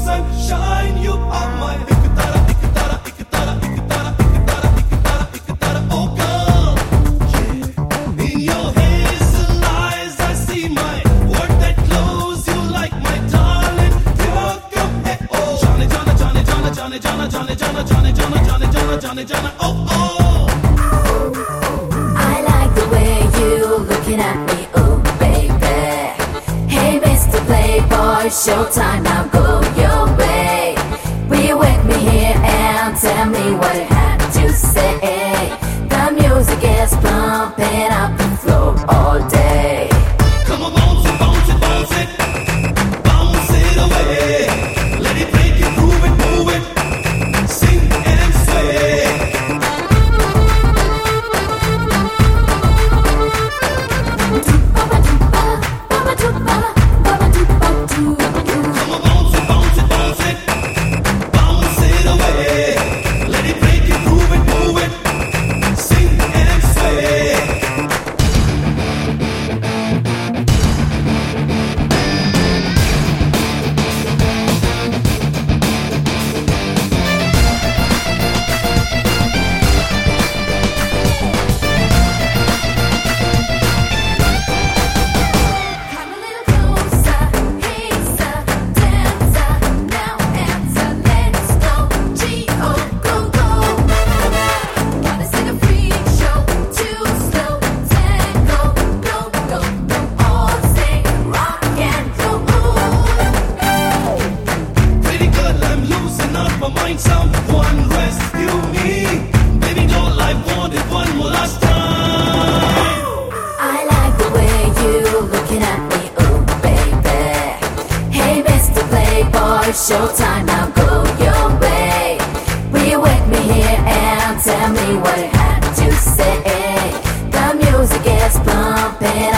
sunshine, you are my ikatara, ikatara, ikatara, ikatara, ikatara, ikatara, ikatara, oh girl. Yeah. In your hazel eyes, I see my work that close. You like my darling, pure girl. Hey, oh, Johnny, Johnny, Johnny, Johnny, Johnny, Johnny, Johnny, Johnny, Johnny, Johnny, Johnny, Johnny, Johnny, Johnny, oh, oh. I like the way you looking at me, oh baby. Hey, Mr. Playboy, showtime, now go your way. Will you wake me here and tell me what you had to say? The music is pumping up the floor all day. Come on, bounce it, bounce it, bounce it, bounce it away. Let it break it, groove it, move it, sing and sway. Come on, bounce it, bounce it, bounce it, bounce it away. Let it break it, groove it, move it, sing and sway. Come a little closer, hey sir, dancer, now answer, let's go, G-O, go, go. Wanna see the freak show, too slow, tango, go, go, go, all say rock and roll. Pretty good, I'm losing up my mind. Someone rescue me. Baby doll, I want it one more last time. I like the way you looking at me, oh baby. Hey, Mr. Playboy, showtime, now go your way. Will you wake me here and tell me what you had to say? The music is pumping